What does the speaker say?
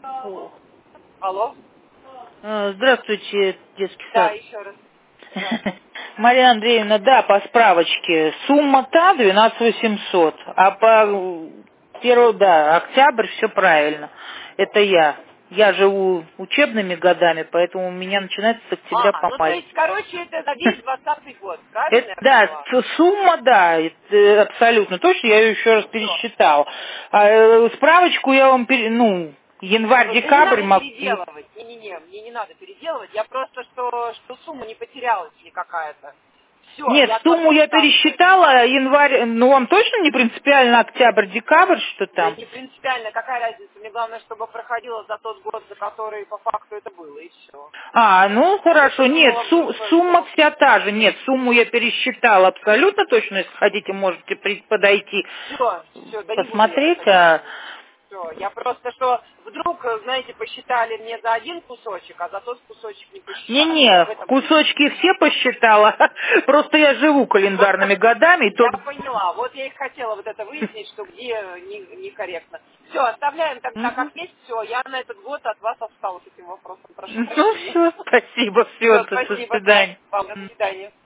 О. Алло? Здравствуйте, детский Да, сад. еще раз. Да. Марина Андреевна, да, по справочке. Сумма та 12 800, а по октябрь все правильно. Это я. Я живу учебными годами, поэтому у меня начинается с октября по Ну то май. есть, короче, это за весь 20-й год, правильно Это, я да, поняла? сумма, да, это абсолютно точно, я ее еще раз Все. пересчитала. Справочку я вам, Да не январь-декабрь надо могу. переделывать. Не-не-не, мне не надо переделывать. Я просто, что сумма не потерялась ли какая-то. Все, Нет, я от вас сумму я отказываюсь. пересчитала, январь, ну вам точно не принципиально октябрь-декабрь, что Да там? не принципиально, какая разница. Мне главное, чтобы проходило за тот год, за который по факту это было, и все. Ну Я просто хорошо, нет, думала, что сумма это... вся та же, нет, сумму я пересчитала абсолютно точно, если хотите, можете подойти, Все, да не буду я посмотреть, заходить. Все, я просто, что вдруг, знаете, посчитали мне за один кусочек, а за тот кусочек не посчитали. Вот Не-не, в этом кусочки все посчитала, просто я живу Вот календарными годами, и я только... поняла. Вот я и хотела вот это выяснить, что где некорректно. Все, оставляем тогда Мгм. как есть. Все, я на этот год от вас отстала с этим вопросом. Прошу Ну прощения. все, спасибо, все, Все, до спасибо, да. свидания. Вам до свидания.